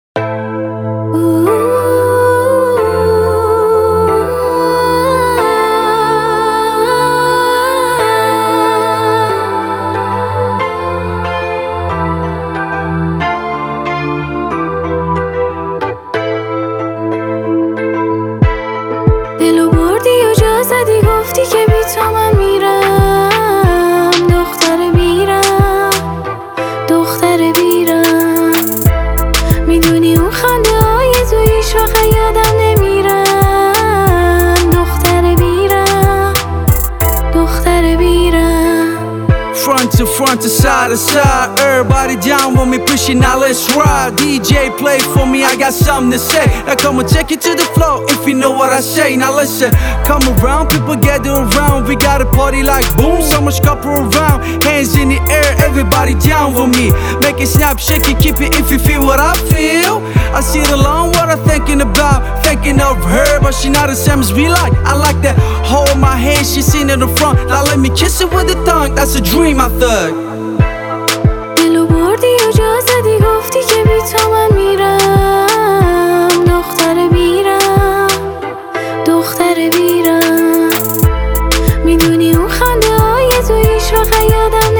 دلو بردی و جا زدی گفتی که بی تو من میرم دختر بیرم دختر بیرم میدونی اون خنده های تو هیچ وقت یادم نمیرم دختر بیرم دختر بیرم Front to side to side, everybody down with me pushing, now let's ride. DJ play for me, I got something to say. Now come and take it to the floor if you know what I say. Now listen, come around, people gather around. We got a party like boom, so much couple around. Hands in the air, everybody down with me. Make it snap, shake it, keep it if you feel what I feel. I see it alone, what I'm thinking about. Thinking of her, but she not the same as we like. I like that, hold my hand, she seen in the front. Now let me kiss it with the tongue, that's a dream I thug. دلو بردی و جا زدی گفتی که بی تو من میرم دختر بیرم دختر بیرم میدونی اون خنده های تو هیچ وقت یادم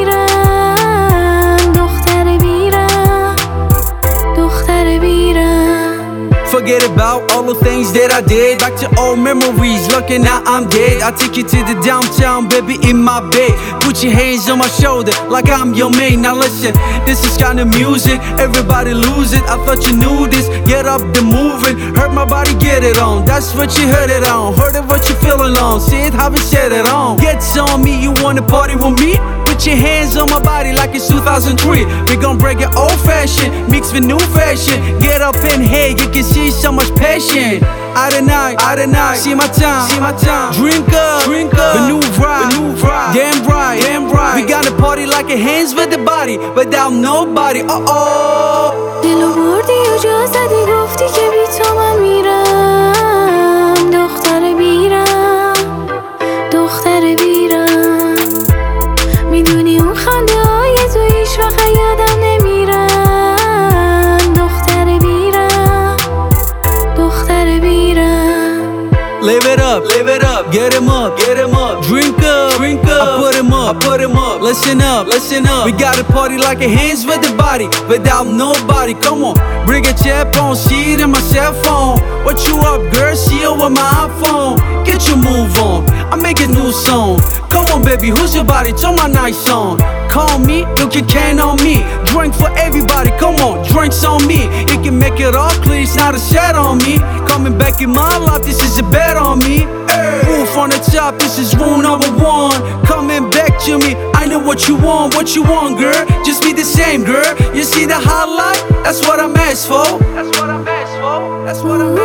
نمیرم دختر بیرم دختر بیرم Forget about all the things that I did. Back to old memories, looking now I'm dead. I take you to the downtown, baby, in my bed. Put your hands on my shoulder like I'm your man. Now listen, this is kind of music, everybody lose it. I thought you knew this, get up the moving. Hurt my body, get it on, that's what you heard it on. Heard it, what you feeling on, see it, how we set it on. Gets on me, you wanna party with me? Put your hands on my body like it's 2003. We gon' break it old fashioned, mix with new fashion. Get up in here, you can see so much passion. Out at night, see my time. Drink up, the new ride, damn right. We gotta party like a hands with the body, without nobody. دلو بردی و جا زدی گفتی که بی تو من میرم دختر بیرم دختر بیرم میدونی اون خنده های تو هیچ وقت یادم نمیرم دختر بیرم دختر بیرم Live it up, get him up, drink up, I put him up, listen up, we gotta party like a hands with the body, without nobody, come on, bring a chair on, see it in my cell phone, what you up girl, see it with my iPhone, get your move on, I make a new song, come on baby, who's your body, turn my nice song, call me, you can count on me, drink for everybody, come on, drinks on me, you can make it all clear, it's not a set on me, coming back in my life, this is a bet on me, roof on the top, this is rule number one, coming back to me, I know what you want, girl, just be the same girl, you see the highlight, that's what I'm asked for, that's what I'm